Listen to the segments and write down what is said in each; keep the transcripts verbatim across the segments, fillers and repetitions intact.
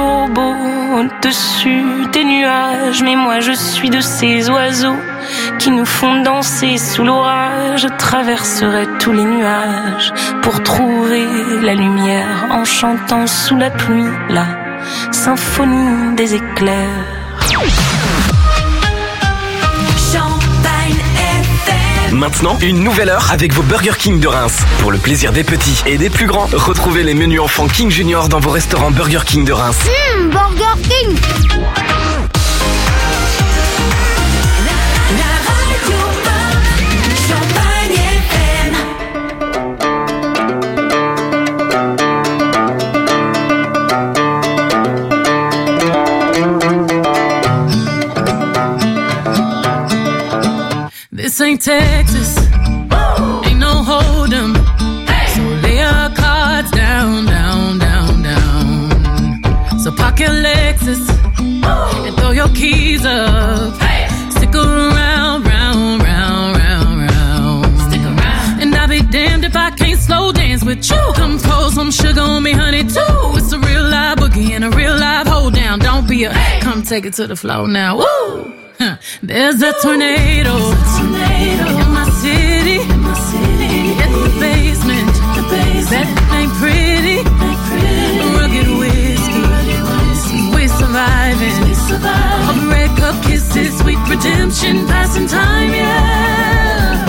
toujours beau au-dessus des nuages. Mais moi je suis de ces oiseaux qui nous font danser sous l'orage. Je traverserai tous les nuages pour trouver la lumière en chantant sous la pluie la symphonie des éclairs. Maintenant, une nouvelle heure avec vos Burger King de Reims. Pour le plaisir des petits et des plus grands, retrouvez les menus enfants King Junior dans vos restaurants Burger King de Reims. Mmh, Burger King. This ain't Texas, ain't no hold'em. So lay your cards down, down, down, down. So park your Lexus and throw your keys up. Stick around, round, round, round, round. Stick around. And I'll be damned if I can't slow dance with you. Come pour some sugar on me, honey, too. It's a real live boogie and a real live hold down. Don't be a, come take it to the floor now. Woo! There's a tornado, tornado in my city, in my city. At the basement, the basement. That ain't pretty, ain't pretty. Rugged whiskey, whiskey. We surviving, we surviving. All the red cup kisses, sweet redemption, passing time, yeah.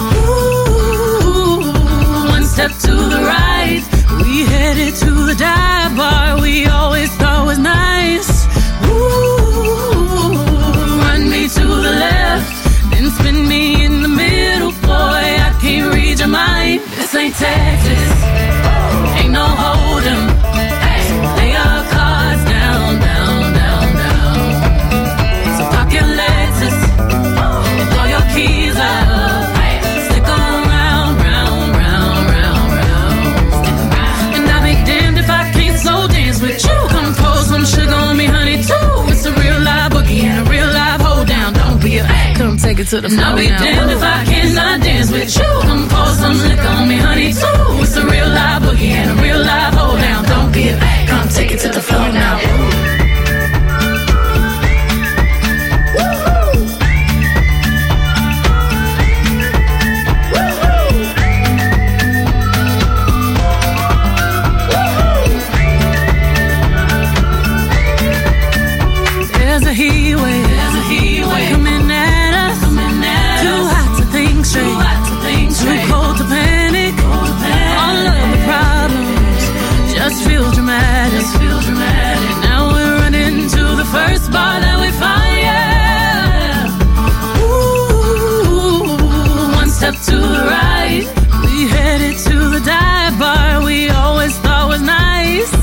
Ooh, one step to the right, we headed to the dive bar we always thought was nice. Ooh. Me to the left, then spin me in the middle, boy, I can't read your mind. This ain't Texas, ain't no hold'em. Lay your cards down, down, down, down. So pop your Lexus and throw your keys up. Stick around, round, round, round, round. And I'll be damned if I can't slow dance with you. Come pour some sugar on me, honey, too. It's a real live boogie and a real live hold down. Don't be a, come take it to the floor. I'll be damned if I cannot dance with you. Come pour some liquor on me, honey, too. It's a real live boogie and a real live hold down. Don't be a, come take it to the floor now. There's a heat wave, there's a heat wave coming at us, coming at us. Too hot to think straight, too hot to think straight. Too cold to panic, cold to panic. All of the problems just feel dramatic, just feel dramatic. Now we're running to the first bar that we find, yeah. Ooh, one step to the right, we headed to the dive bar we always thought was nice.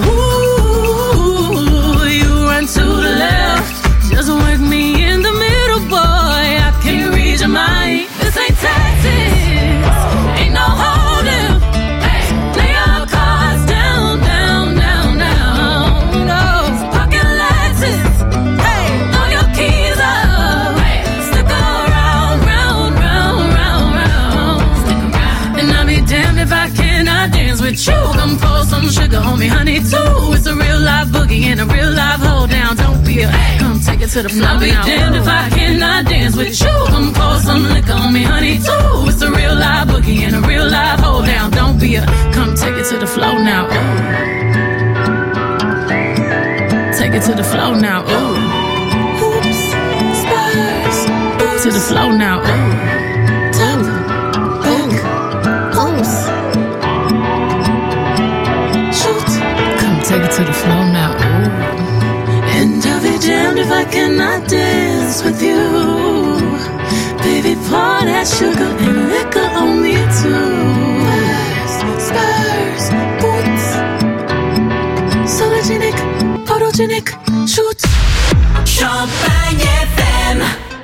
Ooh, you run to the left, just work me in the middle, boy, I can't read your mind. This ain't Texas, ain't no hold'em. Lay your cards down, down, down, down. No, pocket Lexus, hey, throw your keys up. Stick around, round, round, round, round. Stick around. And I'll be damned if I cannot dance with you. Come pour some sugar on me, honey, too. It's a real live boogie and a real live hold down. Don't be a, come take it to the floor. I'll be damned if I cannot dance with you. Come pour some liquor on me, honey, too. It's a real live boogie and a real live hold down. Don't be a, come take it to the floor now. Ooh. Take it to the floor now. Ooh. Hoops, spurs, boots. To the floor now. Ooh. Top, back, pumps. Shoot. Come take it to the floor now. Ooh. And I'll be damned if I cannot dance with you. Baby, pour that sugar and liquor on me too. Spurs, spurs, boots. Sologenic, photogenic, shoot. Champagne F M.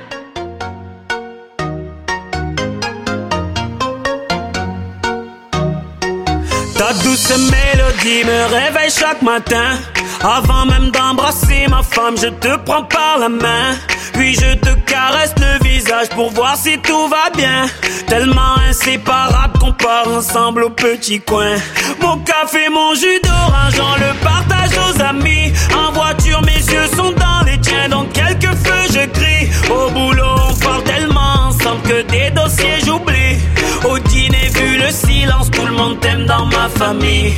Ta douce mélodie me réveille chaque matin. Avant même d'embrasser ma femme, je te prends par la main. Puis je te caresse le visage pour voir si tout va bien. Tellement inséparables qu'on part ensemble au petit coin. Mon café, mon jus d'orange argent, le partage aux amis. En voiture, mes yeux sont dans les tiens. Dans quelques feux, je crie. Au boulot, on parle tellement ensemble que des dossiers j'oublie. Au dîner, vu le silence, tout le monde t'aime dans ma famille.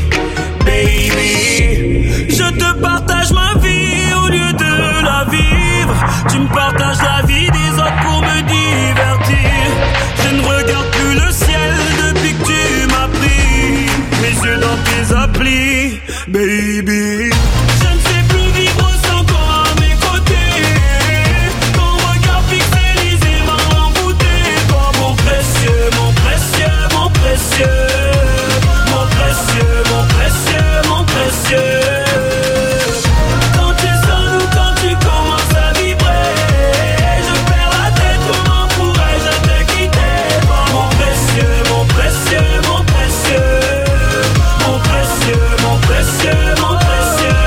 Baby, je te partage ma vie au lieu de la vivre. Tu me partages la vie des autres pour me divertir. Je ne regarde plus le ciel depuis que tu m'as pris. Mes yeux dans tes applis, baby. Je ne sais plus vivre sans toi à mes côtés. Ton regard fixé, lisé, m'a envoûté. Toi mon précieux, mon précieux, mon précieux. Mon précieux, mon précieux, mon précieux. Quand tu sonnes ou quand tu commences à vibrer, je perds la tête, comment pourrais-je te quitter? Toi mon précieux, mon précieux, mon précieux. Mon précieux, mon précieux, mon précieux.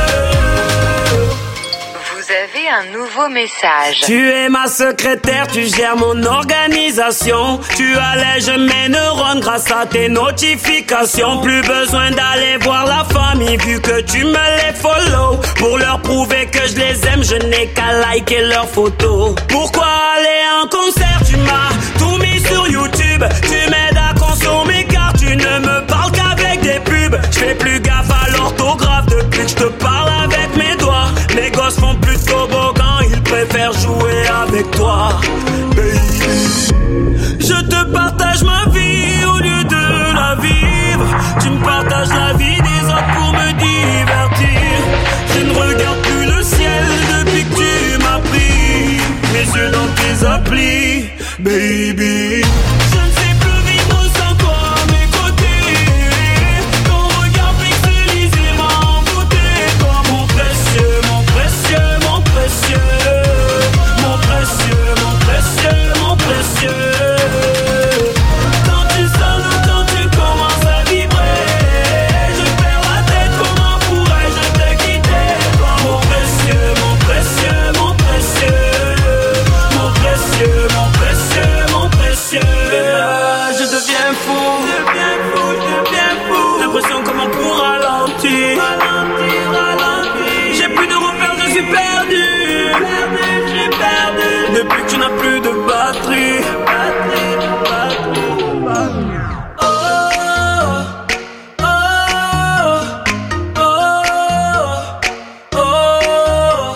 Vous avez un nouveau message. Tu es ma secrétaire, tu gères mon organisation. Tu allèges mes neurones grâce à tes notifications. Plus besoin d'aller voir la famille vu que tu me les follow. Pour leur prouver que je les aime, je n'ai qu'à liker leurs photos. Pourquoi aller en concert? Tu m'as tout mis sur YouTube. Tu m'aides à consommer car tu ne me parles qu'avec des pubs. Je fais plus gaffe à l'orthographe depuis que je te parle avec mes doigts. Mes gosses font plus de toboggan, ils préfèrent jouer avec toi, baby. Je te partage ma vie au lieu de la vivre. Tu me partages la vie des autres pour me divertir. Je ne regarde plus le ciel depuis que tu m'as pris. Mes yeux dans tes applis, baby. Je ne sais plus vivre sans toi à mes côtés. Ton regard fixé, lisé, m'a envoûté. Toi mon précieux, mon précieux, mon précieux. Mon précieux, mon précieux, mon précieux. Quand tu sonnes ou quand tu commences à vibrer, je perds la tête, comment pourrais-je te quitter? Toi mon précieux, mon précieux, mon précieux. Mon précieux, mon précieux, mon précieux. Je deviens fou, je deviens fou, je deviens fou. L'impression comme on pourra ralentir, ralentir, ralentir. J'ai plus de repères, je suis perdu, perdu, je suis perdu. Depuis que tu n'as plus de batterie, batterie, batterie, batterie. Oh, oh, oh, oh, oh,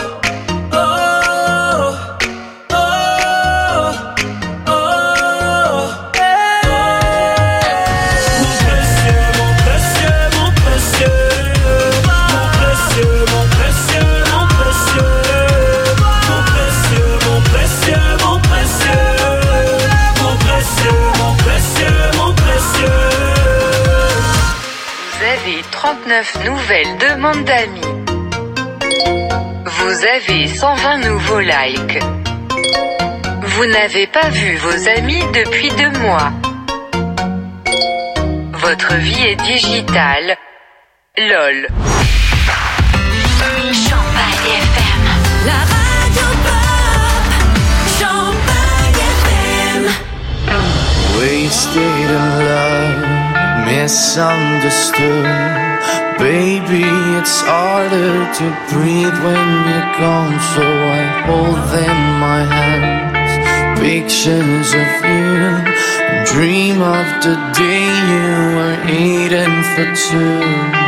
oh, oh, oh. Mon précieux, mon précieux, mon précieux. Mon précieux, mon précieux, mon précieux. Mon précieux, mon précieux, mon précieux. Mon précieux, mon précieux, mon précieux. Vous avez trente-neuf nouvelles demandes d'amis. Vous avez cent vingt nouveaux likes. Vous n'avez pas vu vos amis depuis deux mois. Votre vie est digitale. LOL. Champagne F M. La radio pop. Champagne F M. Wasted in love, misunderstood. Baby, it's harder to breathe when you're gone, so I hold them in my hands. Pictures of you, and dream of the day you were eating for two.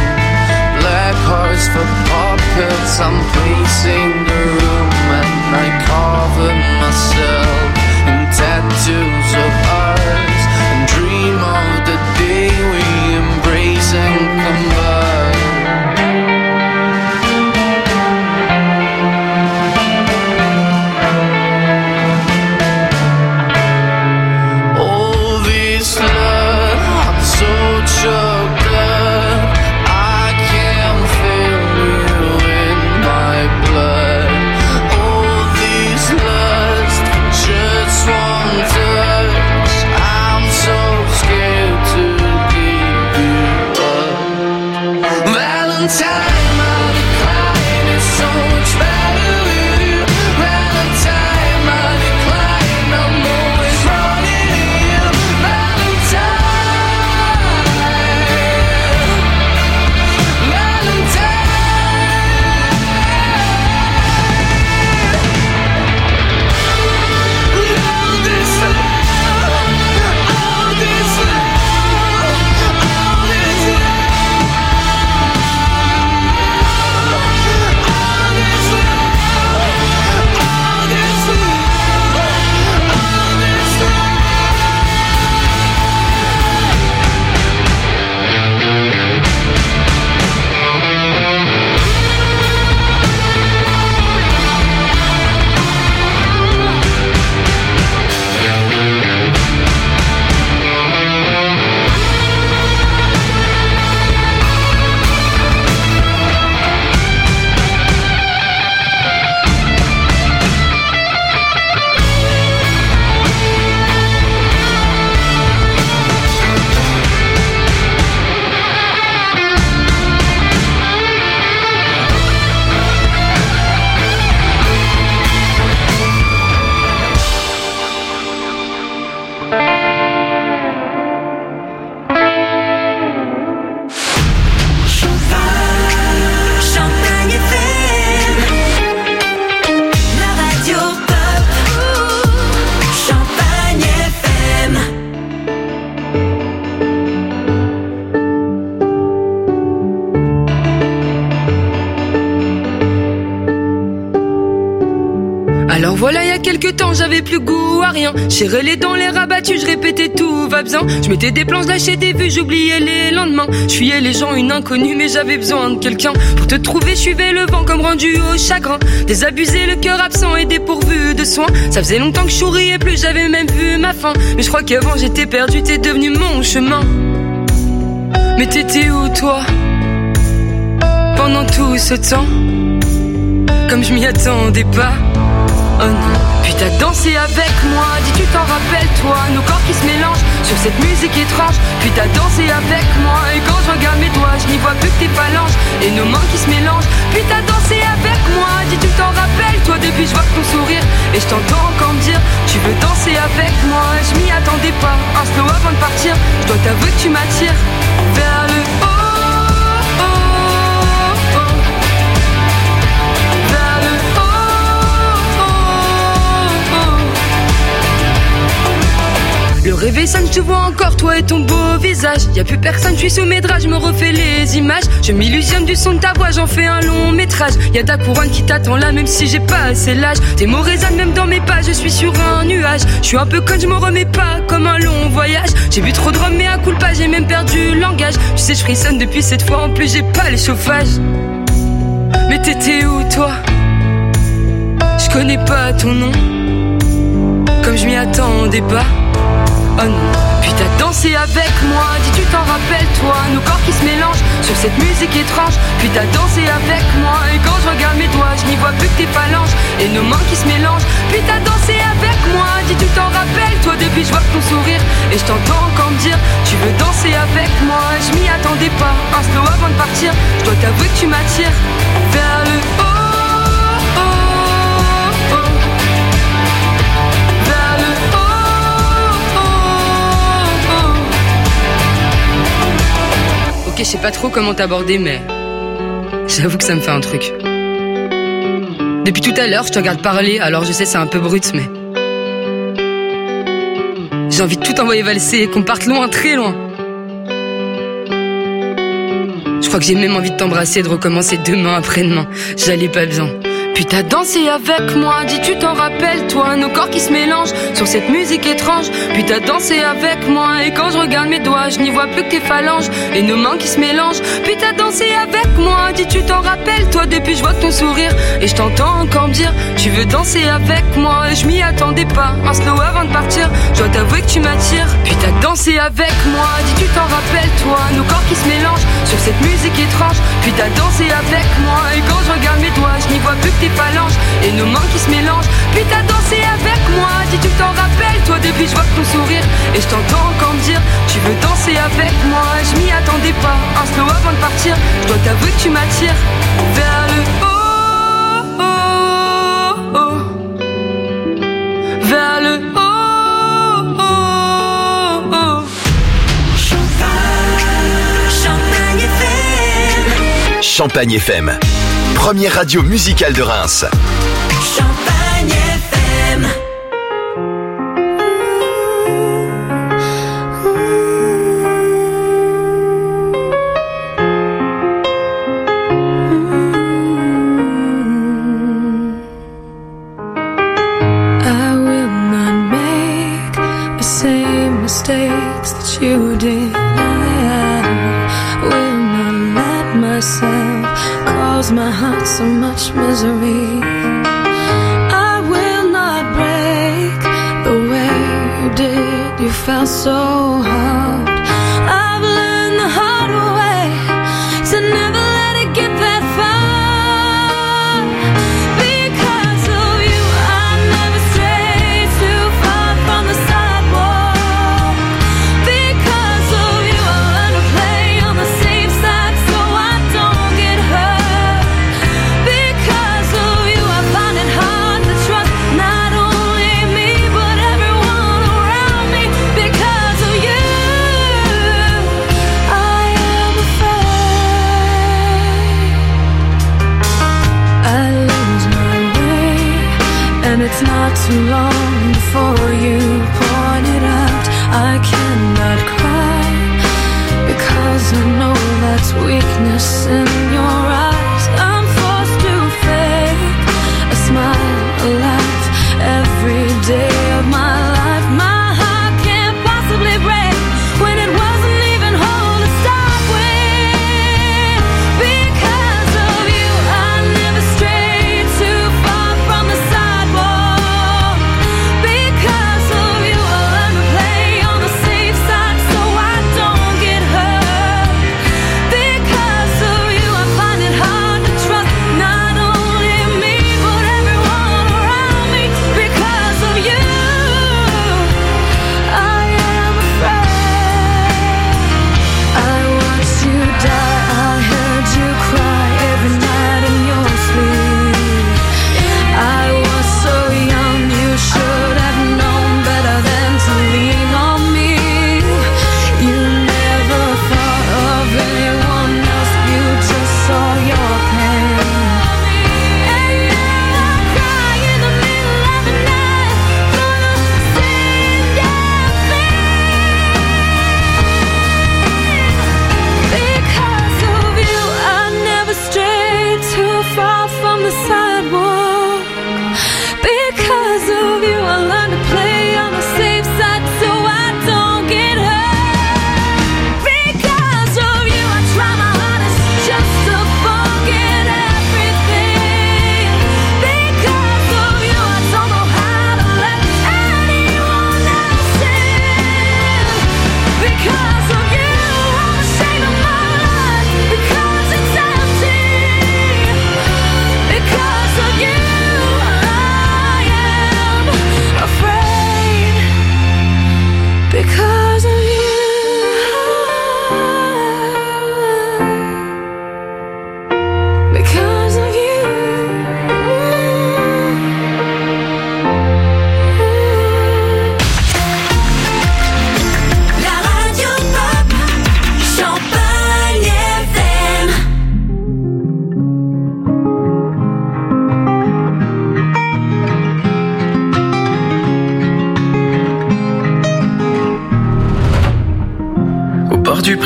I'm pacing the room at night. Alors voilà, il y a quelques temps, j'avais plus goût à rien. Serrais les dents, les rabattus, je répétais tout va bien. Je mettais des plans, je lâchais des vues, j'oubliais les lendemains. Je fuyais les gens, une inconnue, mais j'avais besoin de quelqu'un. Pour te trouver, je suivais le vent comme rendu au chagrin. Désabusé, le cœur absent et dépourvu de soins. Ça faisait longtemps que je souriais plus, j'avais même vu ma fin. Mais je crois qu'avant j'étais perdu, t'es devenu mon chemin. Mais t'étais où toi pendant tout ce temps? Comme je m'y attendais pas. Oh non. Puis t'as dansé avec moi, dis tu t'en rappelles toi. Nos corps qui se mélangent sur cette musique étrange. Puis t'as dansé avec moi, et quand je regarde mes doigts, je n'y vois plus que tes phalanges et nos mains qui se mélangent. Puis t'as dansé avec moi, dis tu t'en rappelles toi. Depuis je vois ton sourire et je t'entends encore me dire tu veux danser avec moi. Je m'y attendais pas, un slow avant de partir. Je dois t'avouer que tu m'attires vers le haut. Le réveil sonne, je te vois encore, toi et ton beau visage. Y'a plus personne, je suis sous mes draps, je me refais les images. Je m'illusionne du son de ta voix, j'en fais un long métrage. Y'a ta couronne qui t'attend là, même si j'ai pas assez l'âge. Tes mots résonnent même dans mes pas, je suis sur un nuage. Je suis un peu conne, je me remets pas, comme un long voyage. J'ai bu trop de rhum, mais à coup pas, j'ai même perdu le langage. Tu sais, je frissonne depuis cette fois, en plus j'ai pas le chauffage. Mais t'étais où toi? Je connais pas ton nom, comme je m'y attendais pas. Oh non. Puis t'as dansé avec moi, dis tu t'en rappelles toi. Nos corps qui se mélangent sur cette musique étrange. Puis t'as dansé avec moi, et quand je regarde mes doigts, je n'y vois plus que tes phalanges et nos mains qui se mélangent. Puis t'as dansé avec moi, dis tu t'en rappelles toi. Depuis je vois ton sourire et je t'entends encore me dire tu veux danser avec moi. Je m'y attendais pas, un slow avant de partir. Je dois t'avouer que tu m'attires vers le haut. Je sais pas trop comment t'aborder, mais j'avoue que ça me fait un truc. Depuis tout à l'heure, je te regarde parler, alors je sais c'est un peu brut, mais j'ai envie de tout envoyer valser et qu'on parte loin, très loin. Je crois que j'ai même envie de t'embrasser et de recommencer demain après-demain. J'allais pas bien. Puis t'as dansé avec moi, dis tu t'en rappelles toi. Nos corps qui se mélangent sur cette musique étrange. Puis t'as dansé avec moi, et quand je regarde mes doigts, je n'y vois plus que tes phalanges et nos mains qui se mélangent. Puis t'as dansé avec moi, dis tu t'en rappelles toi. Depuis je vois ton sourire et je t'entends encore me dire tu veux danser avec moi. Je m'y attendais pas, un slow avant de partir. Je dois t'avouer que tu m'attires. Puis t'as dansé avec moi, dis tu t'en rappelles toi. Nos corps qui se mélangent sur cette musique étrange. Puis t'as dansé avec moi, et quand je regarde mes doigts, je n'y vois plus que tes phalanges et nos mains qui se mélangent. Puis t'as dansé avec moi, dis tu t'en rappelles toi. Depuis je vois ton sourire et je t'entends encore me dire tu veux danser avec moi. Je m'y attendais pas, un slow avant de partir. Je dois t'avouer que tu m'attires vers le haut, oh, oh, vers le haut, oh, oh. Champagne F M. Champagne F M, première radio musicale de Reims. Champagne F M. I will not make the same mistakes that you did. I will not let myself cause my heart so much misery. I will not break the way you did. You felt so hard. I've learned the hard way to never let it get that far. Because of you, I never strayed too far from the sidewalk. Because of you, I learned to play on the safe side so I don't get hurt. Because of you, I find it hard to trust not only me but everyone around me. Because of you, I am afraid I lose my way, and it's not too long before you point it out. I cannot cry because I know that's weakness in your eyes. I'm forced to fake a smile, a laugh,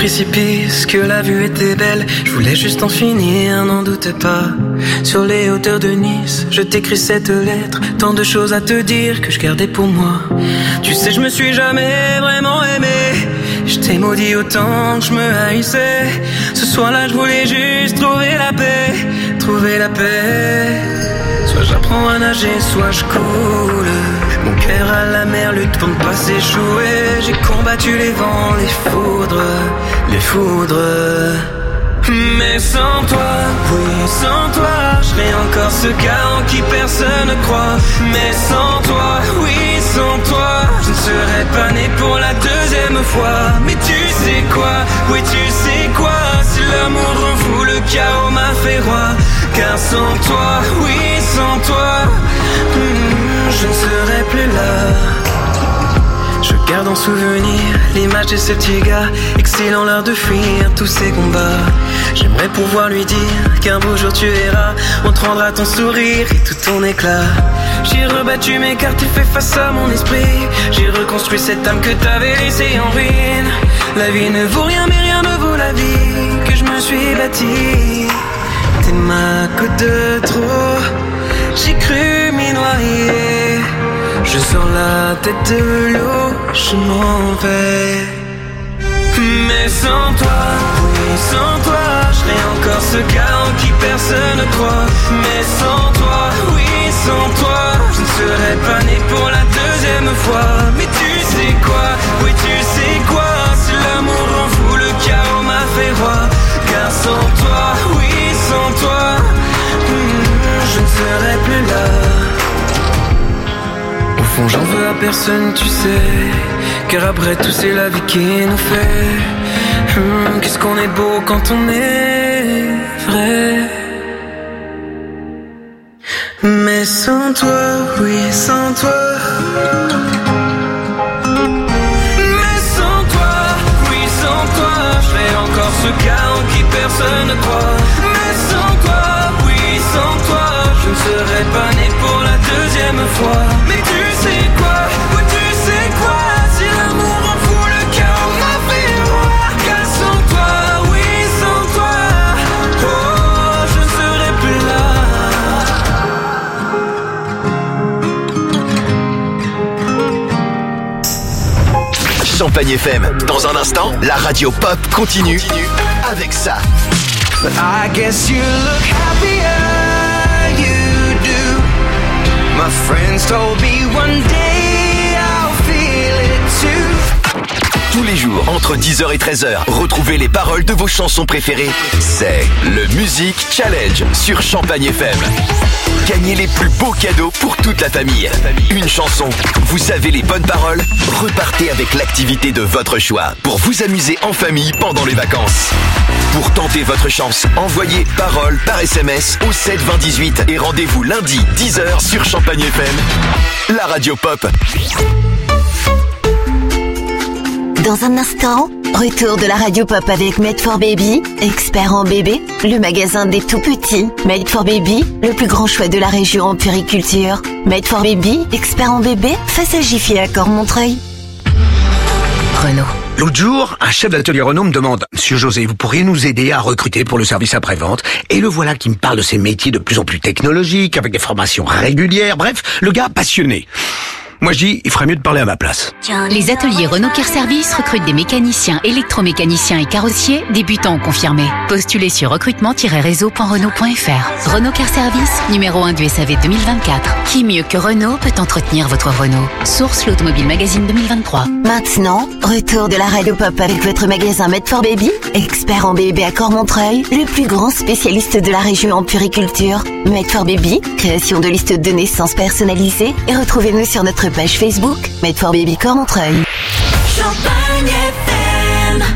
précipice, que la vue était belle. Je voulais juste en finir, n'en doute pas. Sur les hauteurs de Nice, je t'écris cette lettre. Tant de choses à te dire que je gardais pour moi. Tu sais, je me suis jamais vraiment aimé. Je t'ai maudit autant que je me haïssais. Ce soir-là, je voulais juste trouver la paix. Trouver la paix. Soit j'apprends à nager, soit je coule. Mon cœur à la mer lutte pour ne pas s'échouer. J'ai combattu les vents, les foudres, les foudres. Mais sans toi, oui, sans toi, je serais encore ce gars en qui personne ne croit. Mais sans toi, oui, sans toi, je ne serais pas né pour la deuxième fois. Mais tu sais quoi, oui, tu sais quoi, si l'amour rend fou, le chaos m'a fait roi. Car sans toi, oui, sans toi, hmm, je ne serais plus là. Je garde en souvenir l'image de ce petit gars, excilant l'heure de fuir tous ces combats. J'aimerais pouvoir lui dire qu'un beau jour tu verras, on te rendra ton sourire et tout ton éclat. J'ai rebattu mes cartes et fait face à mon esprit. J'ai reconstruit cette âme que t'avais laissée en ruine. La vie ne vaut rien mais rien ne vaut la vie que je me suis bâtie. T'es ma côte de trop, j'ai cru m'y noyer. Je sors la tête de l'eau, je m'en vais. Mais sans toi, oui, sans toi, je serais encore ce gars en qui personne ne croit. Mais sans toi, oui, sans toi, je ne serais pas né pour la deuxième fois. Mais tu sais quoi, oui, tu sais quoi, si l'amour rend fou, le chaos m'a fait roi. Car sans toi, oui, sans toi, hmm, je ne serais plus là. Au fond j'en veux à personne, tu sais, car après tout c'est la vie qui nous fait. Hum, qu'est-ce qu'on est beau quand on est vrai. Mais sans toi, oui, sans toi. Mais sans toi, oui, sans toi, je serais encore ce gars en qui personne ne croit. Mais sans toi, oui, sans toi, je ne serais pas né pour la deuxième fois. Mais tu sais quoi, oui, tu sais quoi, si l'amour en fout, le chaos m'a fait roi. Car sans toi, oui, sans toi, oh, je ne serais plus là. Champagne F M. Dans un instant, la radio pop continue, continue. Avec ça. But I guess you look happier, you do. My friends told me one day I'll feel it too. Tous les jours, entre dix heures et treize heures, retrouvez les paroles de vos chansons préférées. C'est le Music Challenge sur Champagne F M. Gagnez les plus beaux cadeaux pour toute la famille. Une chanson, vous savez les bonnes paroles, repartez avec l'activité de votre choix pour vous amuser en famille pendant les vacances. Pour tenter votre chance, envoyez paroles par S M S au sept vingt dix-huit et rendez-vous lundi dix heures sur Champagne F M, la radio pop. Dans un instant, retour de la radio pop avec Made for Baby, expert en bébé, le magasin des tout petits. Made for Baby, le plus grand choix de la région en puriculture. Made for Baby, expert en bébé, face à Jiffy à Cormontreuil. Renault. L'autre jour, un chef d'atelier Renault me demande « Monsieur José, vous pourriez nous aider à recruter pour le service après-vente ?» Et le voilà qui me parle de ces métiers de plus en plus technologiques, avec des formations régulières, bref, le gars passionné. Moi je dis, il ferait mieux de parler à ma place. Les ateliers Renault Care Service recrutent des mécaniciens, électromécaniciens et carrossiers, débutants ou confirmés. Postulez sur recrutement tiret réseau point renault point f r. Renault Care Service, numéro un du S A V deux mille vingt-quatre. Qui mieux que Renault peut entretenir votre Renault? Source l'Automobile Magazine deux mille vingt-trois. Maintenant, retour de la radio pop avec votre magasin Made for Baby, expert en bébé à Cormontreuil, le plus grand spécialiste de la région en puriculture. Made for Baby, création de listes de naissance personnalisées, et retrouvez-nous sur notre page Facebook Made for Baby Cormontreuil. Champagne F M.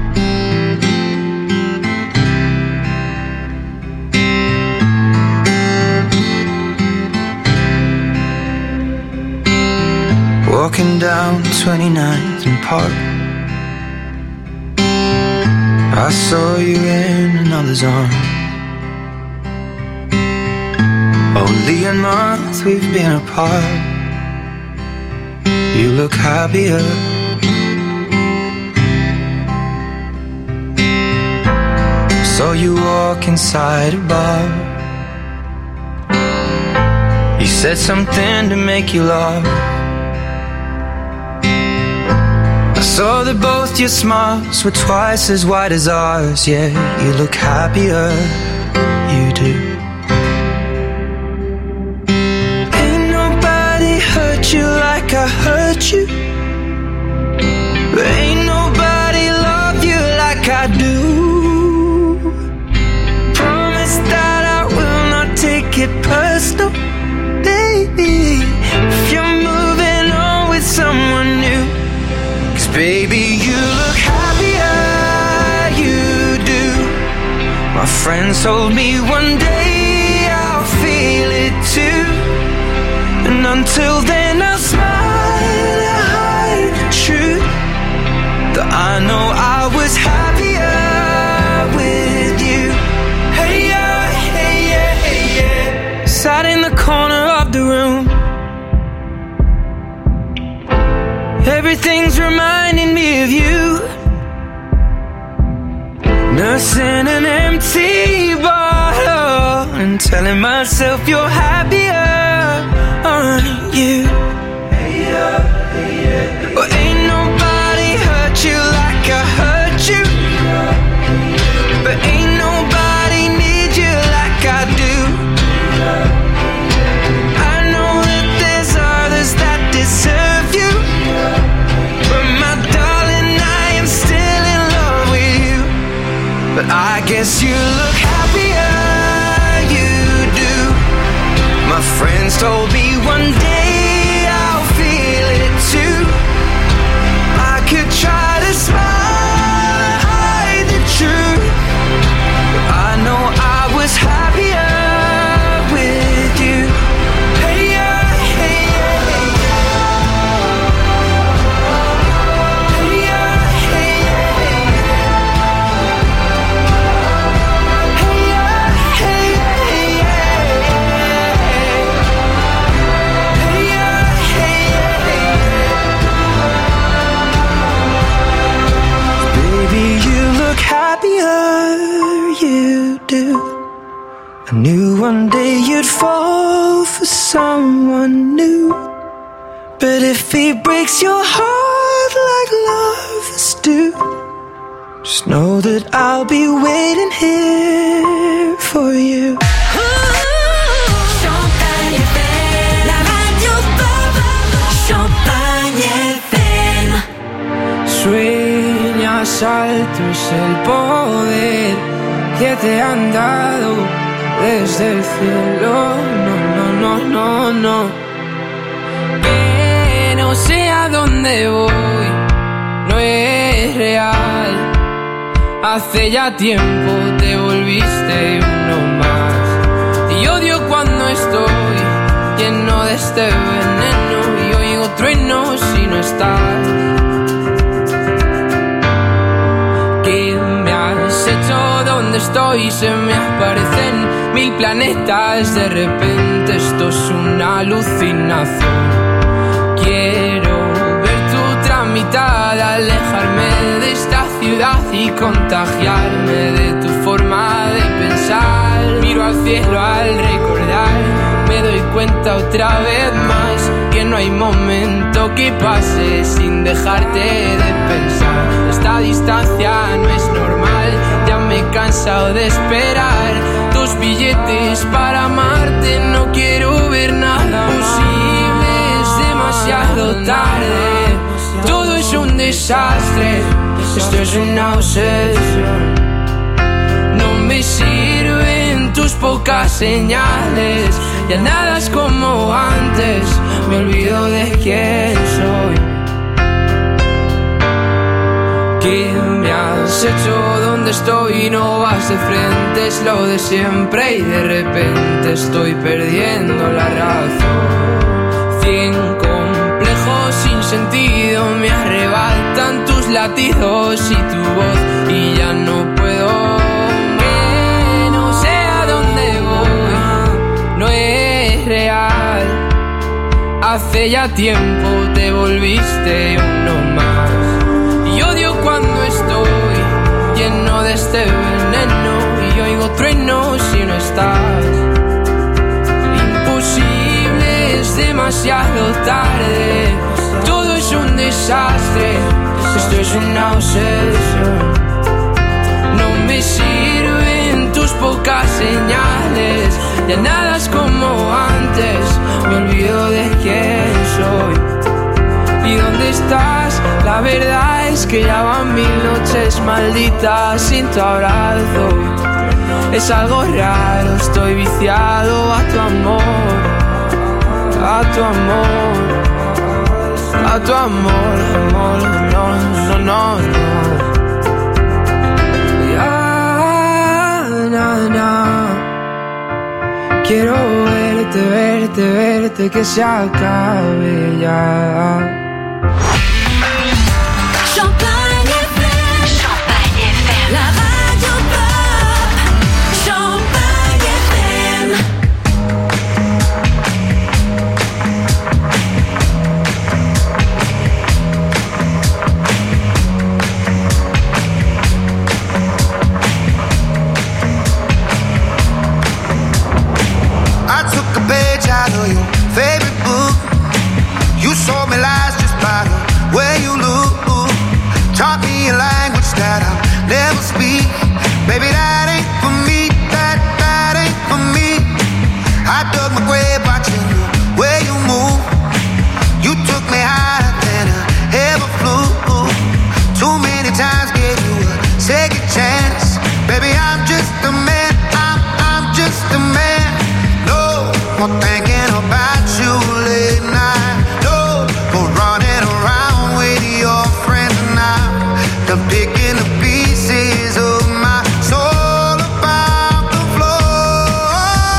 Walking down twenty-ninth and Park, I saw you in another's arm. Only a month we've been apart. You look happier. saw you walk inside a bar. You said something to make you laugh. I saw that both your smiles were twice as wide as ours. Yeah, you look happier, you do. Ain't nobody hurt you like I hurt you. But ain't nobody love you like I do. Promise that I will not take it personal, baby, if you're moving on with someone new. Cause baby, you look happier, you do. My friends told me one day I'll feel it too. And until then I'll smile and hide the truth, that I know I was happier with you. Hey yeah, hey yeah, hey yeah. Sat in the corner of the room. Everything's reminding me of you. Nursing an empty bottle and telling myself you're happier, aren't you? Hey yeah, hey yeah. Well, ain't nobody hurt you like I hurt you. But ain't nobody need you like I do. I know that there's others that deserve you, but my darling, I am still in love with you. But I guess you look happier, you do. My friends told me one day I'll feel it too. I could try to smile and hide the truth, but I know I was happier with you. Hey yeah, hey yeah, hey yeah. Hey yeah, hey yeah, hey yeah. Hey yeah, hey yeah, hey yeah. Hey yeah, hey yeah, hey yeah. Baby, you look happier, you do. I knew one day you'd fall for someone new. But if he breaks your heart like lovers do, just know that I'll be waiting here for you. Champagne F M, la radio pop. Champagne F M. Sueñas alto es el poder que te han dado desde el cielo. No, no, no, no, no. Que no sé a dónde voy, no es real. Hace ya tiempo te volviste uno más. Y odio cuando estoy lleno de este veneno y oigo truenos si no estás. ¿Qué me has hecho? ¿Dónde estoy? Se me aparecen mil planetas. De repente esto es una alucinación. Quiero ver tu tramitada, alejarme de esta ciudad y contagiarme de tu forma de pensar. Miro al cielo al recordar, me doy cuenta otra vez más que no hay momento que pase sin dejarte de pensar. Esta distancia no es normal, ya me he cansado de esperar tus billetes para amarte. No quiero ver nada posible, es demasiado tarde. Todo es un desastre, esto es una obsesión. No me sirven tus pocas señales, ya nada es como antes, me olvido de quién soy. ¿Qué me has hecho? ¿Dónde estoy? No vas de frente, es lo de siempre y de repente estoy perdiendo la razón. Cien complejos sin sentido me arrebatan tus latidos y tu voz y ya no puedo. Que no sé a dónde voy, no es real. Hace ya tiempo te volviste uno más. Y odio cuando estoy lleno de este veneno trueno si no estás. Imposible, es demasiado tarde. Todo es un desastre, esto es una obsesión. No me sirven tus pocas señales, ya nada es como antes, me olvido de quién soy. ¿Y dónde estás? La verdad es que ya van mil noches malditas sin tu abrazo. Es algo raro, estoy viciado a tu amor, a tu amor, a tu amor, amor, no, no, no, no. Ya, na, na. Quiero verte, verte, verte, que se acabe ya. Champagne F M, Champagne F M, la radio pop, Champagne F M. I took a page out of your favorite book. You sold me lies just by the way you look. Taught me a language that I'll never speak. Baby, that ain't for me, that, that ain't for me. I dug my grave watching the way you move. You took me higher than I ever flew. Too many times gave you a second chance. Baby, I'm just a man, I'm, I'm just a man. No more thinking about you late night. No more running around with your friends now. I'm picking the pieces of my soul about the floor.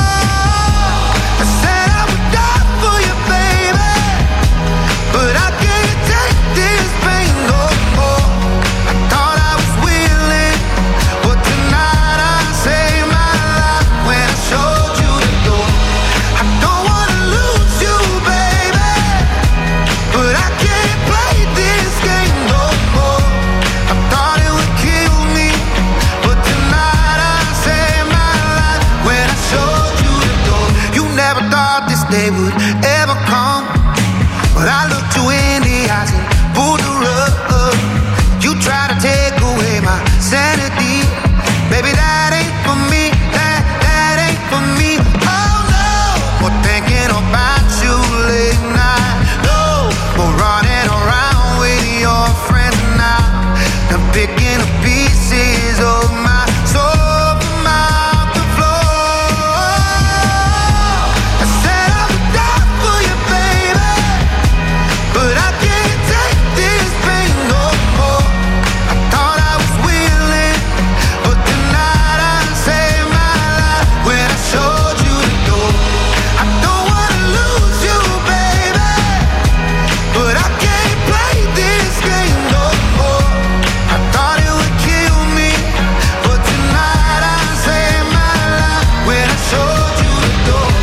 I said I would die for you, baby, but I can't take this pain no more. I thought I was willing, but tonight I saved my life when I showed you the door. I don't wanna lose you, baby, but I can't play this game no more. I thought it would kill me, but tonight I saved my life when I showed you the door. You never thought this day would ever come, but I looked you in the eyes and pulled the rug. You try to take away my sanity, baby, that ain't for me, that, that ain't for me. Oh no, more thinking about you late night. No more running around with your friends now. I'm picking up pieces of my soul from out the floor. I said I would die for you, baby, but I can't take this pain no more. I thought I was willing, but tonight I saved my life when I showed you the door. I don't wanna lose you, baby, but I can't play this game no more. I thought it would kill me, but tonight I saved my life when I showed you the door.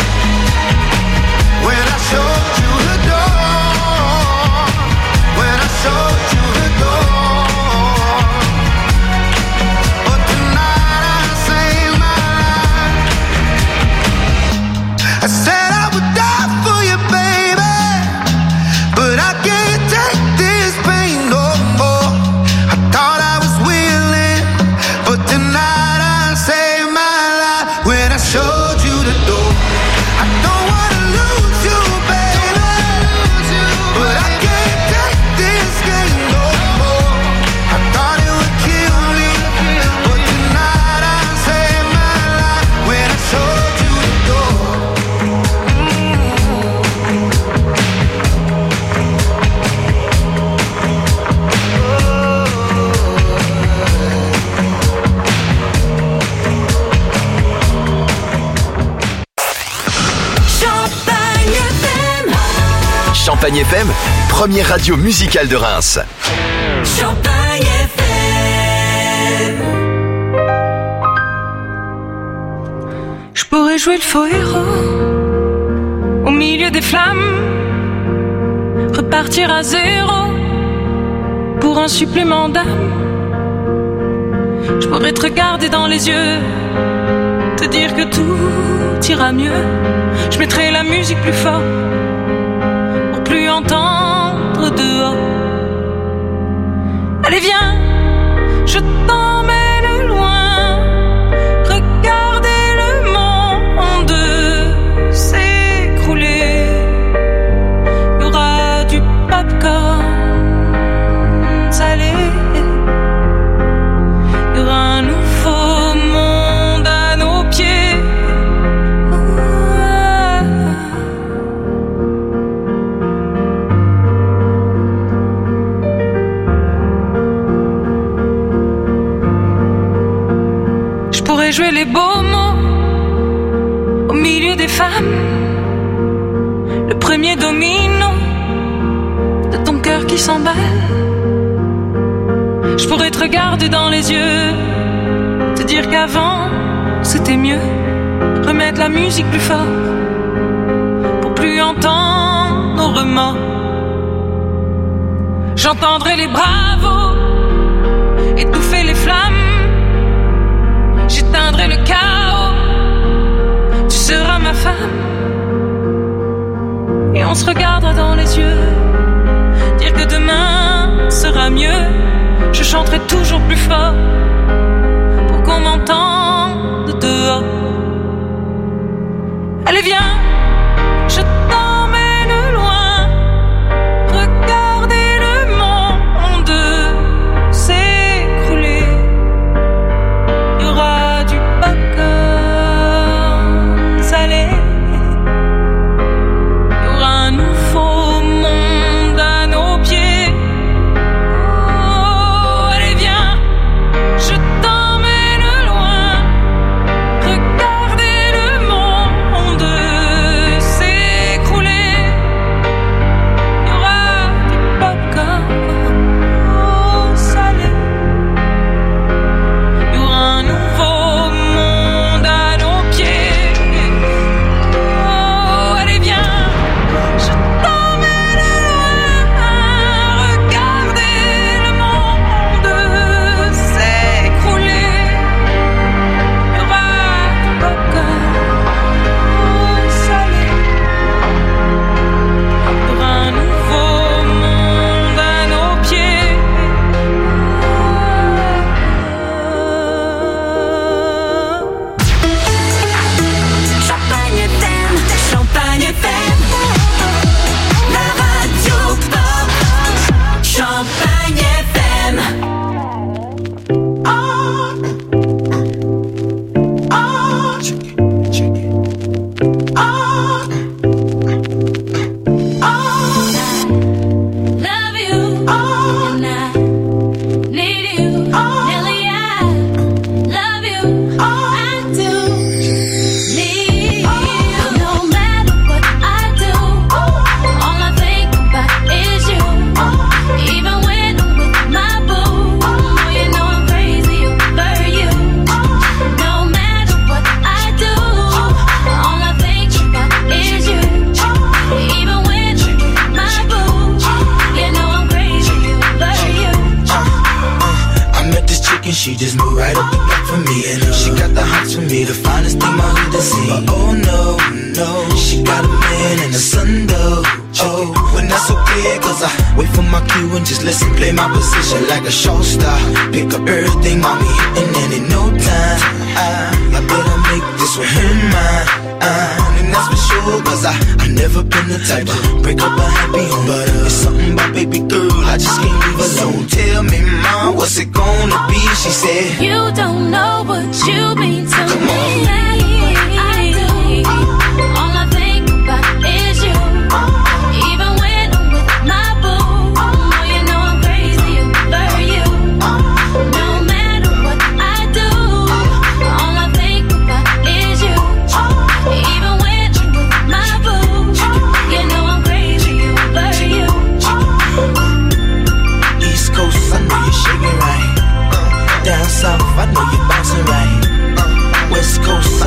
When I showed you the door. When I showed you the door. But tonight I saved my life. I said I would die for you, baby, but I can't take this pain no more. I thought I was willing, but tonight I saved my life when I showed you the door. I don't wanna lose you, baby, but I can't take this game no more. I thought it would kill me, but tonight I saved my life when I showed you the door. Champagne F M, Champagne F M, première radio musicale de Reims. Champagne F M. Je pourrais jouer le faux héros au milieu des flammes, repartir à zéro pour un supplément d'âme. Je pourrais te regarder dans les yeux te dire que tout ira mieux. Je mettrai la musique plus fort pour plus entendre dehors. Allez viens, je t'emmène loin. Regardez le monde s'écrouler. Il y aura du popcorn salé. Il y aura un nouveau monde à nos pieds. Je pourrais jouer les beaux mots au milieu des femmes, le premier domino de ton cœur qui s'emballe. Je pourrais te regarder dans les yeux, te dire qu'avant c'était mieux. Remettre la musique plus fort pour plus entendre nos remords. J'entendrai les bravos étouffer les flammes. J'éteindrai le chaos, tu seras ma femme. Et on se regardera dans les yeux, dire que demain sera mieux. Je chanterai toujours plus fort pour qu'on m'entende dehors. Allez viens, je t'emmène loin. Regardez le monde s'écrouler. Il y aura du popcorn salé. Il y aura un nouveau monde à nos pieds. Oh, allez viens, je t'emmène loin. Regardez le monde s'écrouler. Il y aura du popcorn salé. Il y aura un nouveau monde à nos pieds. Oh, allez viens, je t'emmène loin. Regardez le monde s'écrouler. Il y aura du popcorn salé. Il y aura un nouveau monde à nos pieds. Champagne F M, Champagne F M, la radio pop. Champagne F M. Oh, oh, check it, check it. Oh, oh, love you, and I need you, Nelly. I love you, I do. Need you. No matter what I do, all I think about is you. Even when I'm with my boo, oh, you know I'm crazy over you. No matter what I do, all I think about is you. Even when I'm with my boo, you know I'm crazy over you. I met this chick and she just moved right up the block for me. And uh, she got the hots for me, the finest thing my hood has seen. But oh no, no, she got a man and a son though. Oh, but that's okay, cause I wait for my cue and just listen, play my position like a show star. Pick up everything, mommy, and then in no time, I, I better make this one him mine. Uh, and that's for sure, cause I, I never been the type to break up a happy home. But uh, it's something about baby girl, I just can't leave alone. Tell me, mom, what's it gonna be? She said, You don't know what you mean to Come me. on. I do. All I think about is you. Even when I'm with my boo, oh, you know I'm crazy over you. No matter what I do, all I think about is you. Even when I'm with my boo, you know I'm crazy over you. East Coast, I know you're shaking right. Down south, I know you're bouncing right. West Coast, I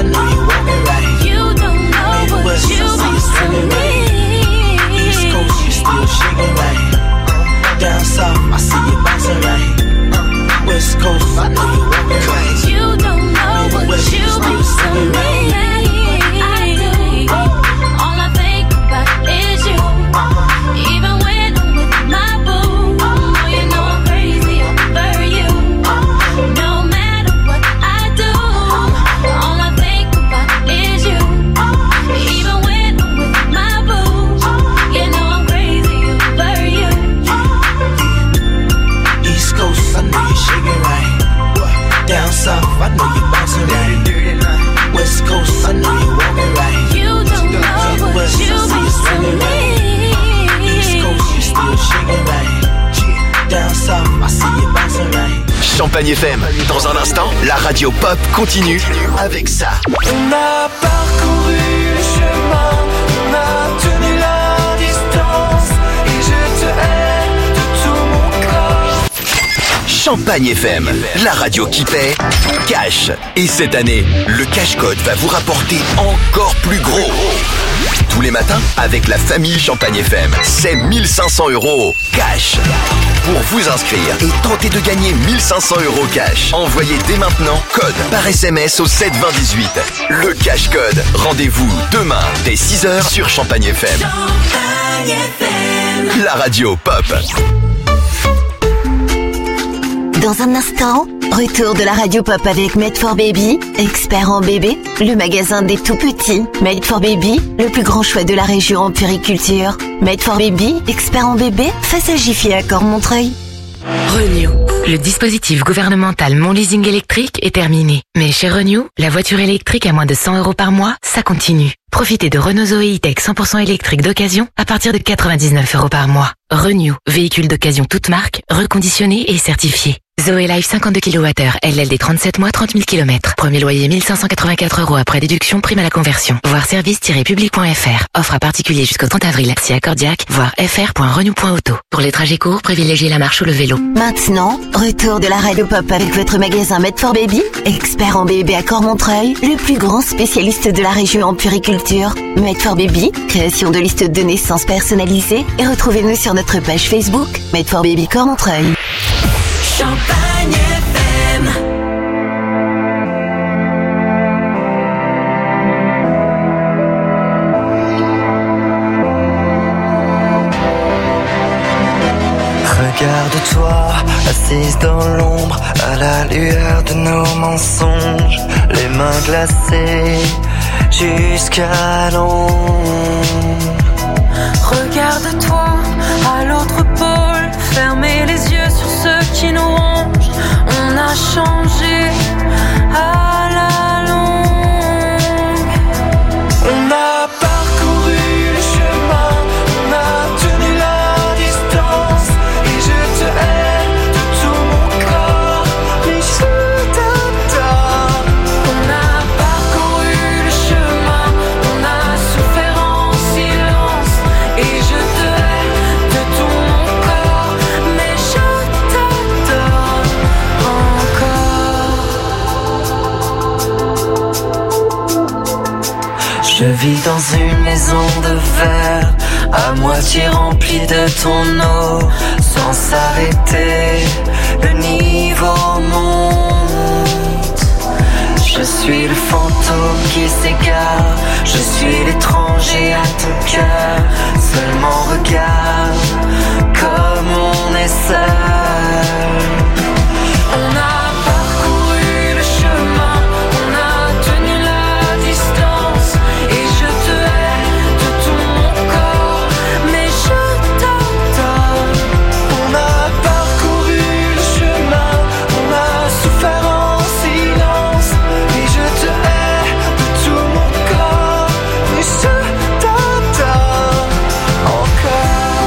Champagne F M. Dans un instant, la radio pop continue avec ça. On a parcouru le chemin, on a tenu la distance, et je te hais de tout mon corps. Champagne F M, la radio qui paie, cash. Et cette année, le cash code va vous rapporter encore plus gros. Tous les matins, avec la famille Champagne F M, c'est mille cinq cents euros cash. Pour vous inscrire et tenter de gagner mille cinq cents euros cash, envoyez dès maintenant code par S M S au sept vingt dix-huit. Le cash code. Rendez-vous demain dès six heures sur Champagne F M. Champagne F M. La radio pop. Dans un instant, retour de la radio pop avec Made for Baby, expert en bébé, le magasin des tout petits. Made for Baby, le plus grand choix de la région en puriculture. Made for Baby, expert en bébé, face à Jiffy à Cormontreuil. Renew. Le dispositif gouvernemental Mon Leasing électrique est terminé. Mais chez Renew, la voiture électrique à moins de cent euros par mois, ça continue. Profitez de Renault Zoé E-Tech cent pour cent électrique d'occasion à partir de quatre-vingt-dix-neuf euros par mois. Renew, véhicule d'occasion toute marque, reconditionné et certifié. Zoé Life cinquante-deux kilowattheures, L L D trente-sept mois, trente mille kilomètres. Premier loyer mille cinq cent quatre-vingt-quatre euros après déduction, prime à la conversion. Voir service tiret public point f r. Offre à particulier jusqu'au trente avril. Si accordiaque, voir f r point renew point auto. Pour les trajets courts, privilégiez la marche ou le vélo. Maintenant, retour de la radio pop avec votre magasin Made for Baby, expert en bébé à Cormontreuil, le plus grand spécialiste de la région en puriculture. Made for Baby, création de listes de naissance personnalisées, et retrouvez-nous sur notre page Facebook Made for Baby Cormontreuil. Champagne F M. Regarde-toi, assise dans l'ombre, à la lueur de nos mensonges, les mains glacées jusqu'à l'ombre. Regarde-toi à l'autre pôle, fermez les yeux sur ceux qui nous rongent. On a changé à la longue. On a parcouru le chemin, on a tenu la distance, et je te hais de tout mon corps, mais je t'adore. On a parcouru le chemin, on a souffert en silence, et je te hais de tout mon corps, mais je t'adore encore. Je vis dans une maison de verre, à moitié remplie de ton eau, sans s'arrêter, le niveau monte. Je suis le fantôme qui s'égare, je suis l'étranger à ton cœur. Seulement regarde comme on est seul. On a parcouru le chemin, on a tenu la distance, et je te hais de tout mon corps, mais je t'adore. On a parcouru le chemin, on a souffert en silence, et je te hais de tout mon corps, mais je t'adore encore.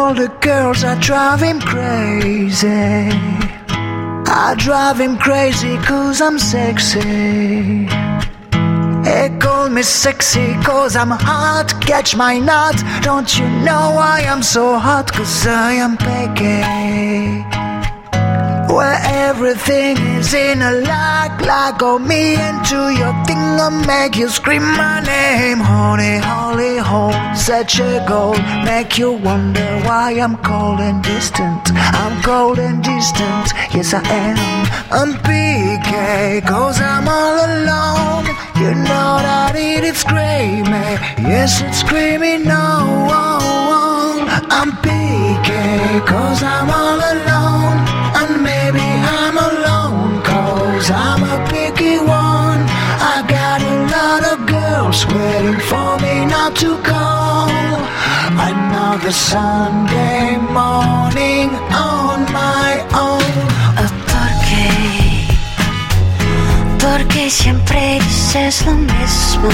all the girls, I drive him crazy. I drive him crazy cause I'm sexy. They call me sexy cause I'm hot. Catch my nut. Don't you know I am so hot cause I am picky. Where everything is in a lock, lock on me into your thing and make you scream my name. Honey, holy hole, such a goal. Make you wonder why I'm cold and distant. I'm cold and distant, yes I am. I'm P K, cause I'm all alone. You know that it is screaming, yes it's screaming no. I'm P K, cause I'm all alone. And maybe I'm alone, cause I'm a picky one. I got a lot of girls waiting for me not to call. Another Sunday morning on my own. ¿Por qué? Porque siempre dices lo mismo.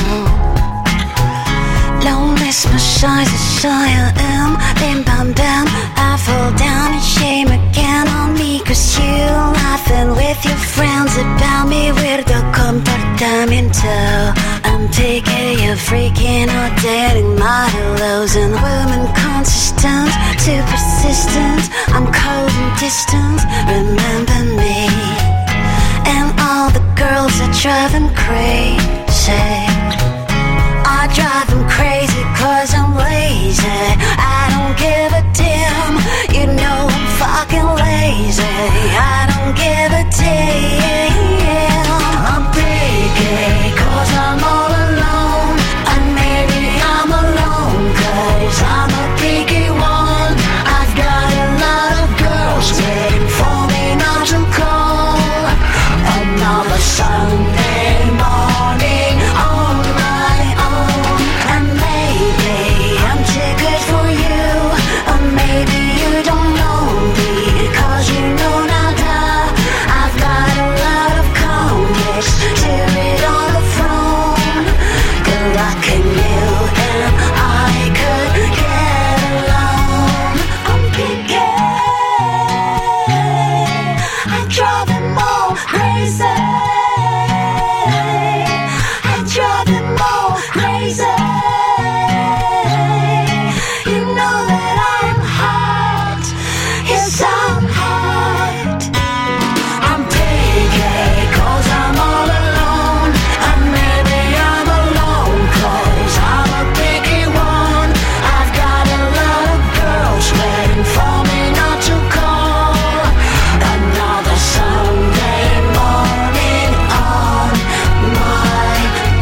Lo mismo size as I am. Bim bam bam, I fall down and shame again on me. Cause you laughing with your friends about me. Weirdo comportamiento. I'm picky, you're freaking out, dating modelos and women consistent, too persistent. I'm cold and distant, remember me. And all the girls that drive him crazy. I drive him crazy cause I'm lazy. I don't give a damn. You know I'm fucking lazy. I don't give a damn. I'm picky cause I'm all alone. And maybe I'm alone cause I'm a picky one. I've got a lot of girls waiting for me not to call. Another Sunday morning on my own. And maybe I'm too good for you. Or maybe you don't know me cause you know nada. I've got a lot of comics to read on the phone. Good luck in you and I could get along. I'm picky. I drive them all crazy. I drive them all crazy. You know that I'm hot. Yes, I'm hot. I'm picky cause I'm all alone. And maybe I'm alone cause I'm a picky one. I've got a lot of girls waiting for me not to call. Another Sunday morning on my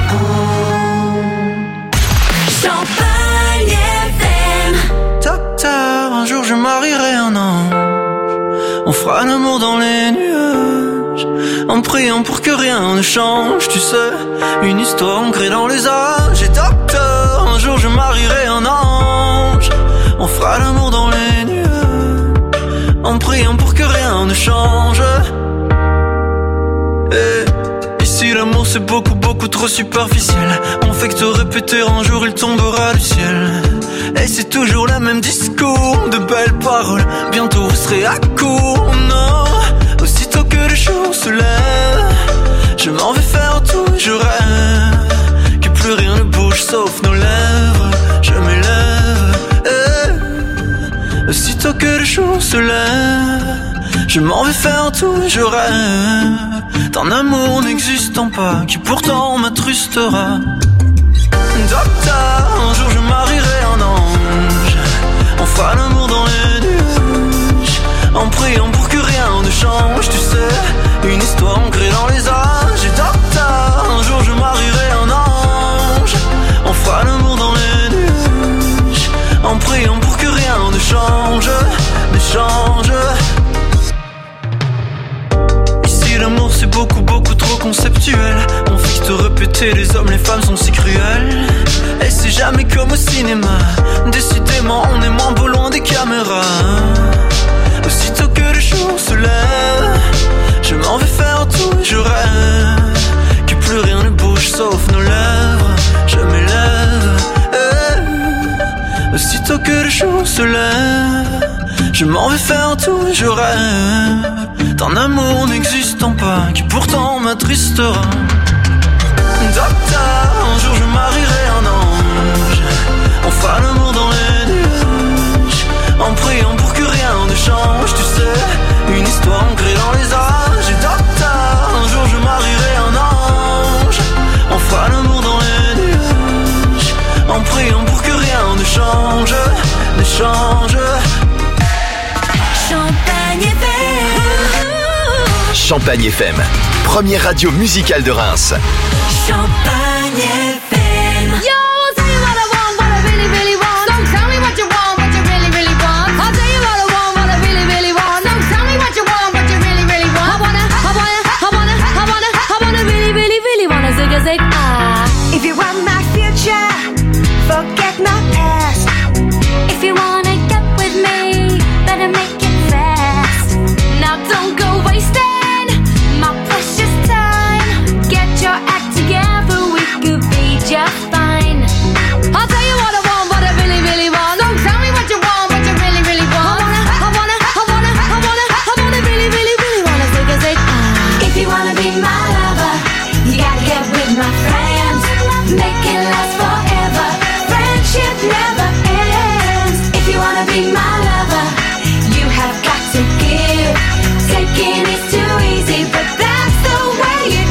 own. Champagne F M. Docteur, un jour je marierai un ange. On fera l'amour dans les nuages, en priant pour que rien ne change. Tu sais, une histoire ancrée dans les âges. Et docteur, un jour je marierai un ange. On fera l'amour dans les nuages, en priant pour que rien ne change. Et ici l'amour c'est beaucoup beaucoup trop superficiel. On fait que te répéter un jour il tombera du ciel. Et c'est toujours le même discours, de belles paroles. Bientôt vous serez à court, non. Aussitôt que le jour se lève, je m'en vais faire tout, je rêve que plus rien ne bouge sauf nos lèvres. Je m'élève, eh. Aussitôt que le jour se lève, je m'en vais faire tout, je rêve d'un amour n'existant pas, qui pourtant m'attrustera. Docteur, un jour je marierai un ange. On fera l'amour dans les nuages, en priant pour que rien ne change. Tu sais, une histoire ancrée dans les âges. Et docteur, un jour je marierai un ange. On fera l'amour dans les nuages, en priant pour que rien ne change, ne change. Ici l'amour c'est beaucoup beaucoup trop conceptuel. On fixe te répéter, les hommes les femmes sont si cruels. Et c'est jamais comme au cinéma. Décidément on est moins beau loin des caméras. Aussitôt que le jour se lève, je m'en vais faire tout, je rêve que plus rien ne bouge sauf nos lèvres. Je m'élève, eh. Aussitôt que que le jour se lève, je m'en vais faire tout, je rêve d'un amour n'existant pas, qui pourtant m'attristera. Docteur, un jour je marierai un ange, on fera l'amour dans les nuages, en priant pour que rien ne change, tu sais, une histoire ancrée dans les âges. Et docteur, un jour je marierai un ange, on fera l'amour dans les nuages, en priant pour que rien ne change, ne change. Champagne F M. Champagne F M, première radio musicale de Reims. Champagne F M. Yo, I'll tell you what I want, what I really, really want. Don't tell me what you want, what you really, really want. I'll tell you what I want, what I really, really want. Don't tell me what you want, what you really, really want. I wanna, I wanna, I wanna, I wanna, I wanna really, really, really wanna zig a zig ah. If you want my future, forget my past. If you wanna get with me, better make it fast. Now don't go wasting my precious time. Get your act together, we could be just fine. I'll tell you what I want, what I really, really want. Don't tell me what you want, what you really, really want. I wanna, I wanna, I wanna, I wanna, I wanna really, really, really wanna zig a zig ah. If you wanna be my lover, you gotta get with my friends. Make it last forever. Friendship never ends. If you wanna be my lover, you have got to give. Taking is too easy, but that's the way it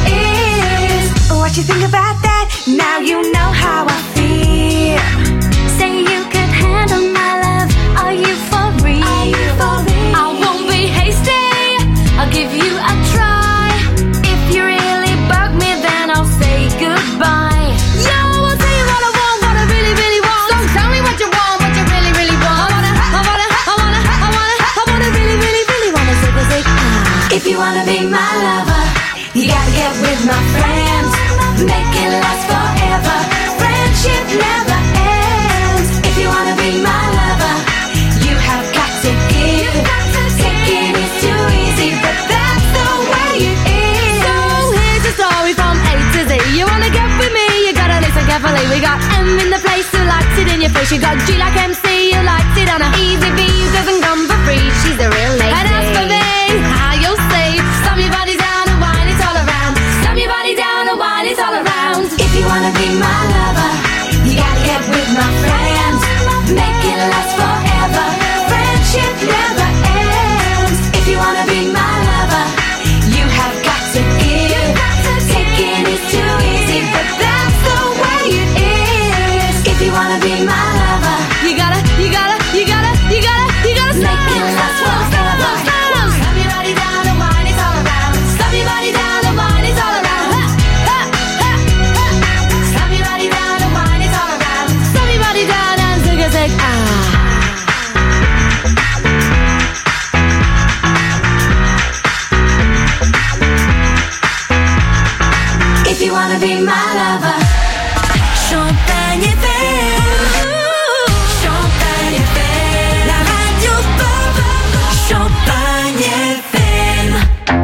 is. What you think about that? Now you know how I feel. Say you could handle my love. Are you for real? Are you for real? I won't be hasty, I'll give you a try. If you really bug me, then I'll say goodbye. Yo, I'll tell you what I want, what I really, really want. Don't tell me what you want, what you really, really want. I wanna, I wanna, I wanna, I wanna, I wanna really, really, really wanna zig a zig ah. If you wanna be my lover, you gotta get with my friends. Make it last forever. Friendship never ends. If you wanna be my lover, you have got to give. Taking is too easy, but that's the way it is. So here's the story from A to Z. You wanna get with me, you gotta listen carefully. We got M in the place who likes it in your face. You got G like M C, who likes it on a easy V, who doesn't come for free. She's a real lady. And as for me, how you'll see, stomp your body down and wine it all around. Stomp your body down and wine it all around. If you wanna be my lover, you gotta get with my friends. Make it last forever. Friendship never ends. If you wanna be my lover, you have got to give. Taking is too easy, but that's the way it is. If you wanna be my lover, you gotta, you gotta, you gotta, you gotta, you gotta make it last forever. Stomp your body down and wine it all around. Stomp your body down and wine it all around. Stomp your body down and wine it all around. Stomp your body down and zig a zig ah. If you wanna be my lover, Champagne F M. Champagne F M. La radio pop. Champagne F M.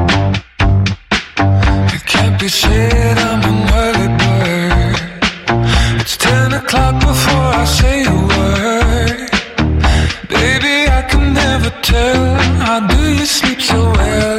It can't be said I'm an early bird. It's ten o'clock before I say a word. Baby, I can never tell. How do you sleep so well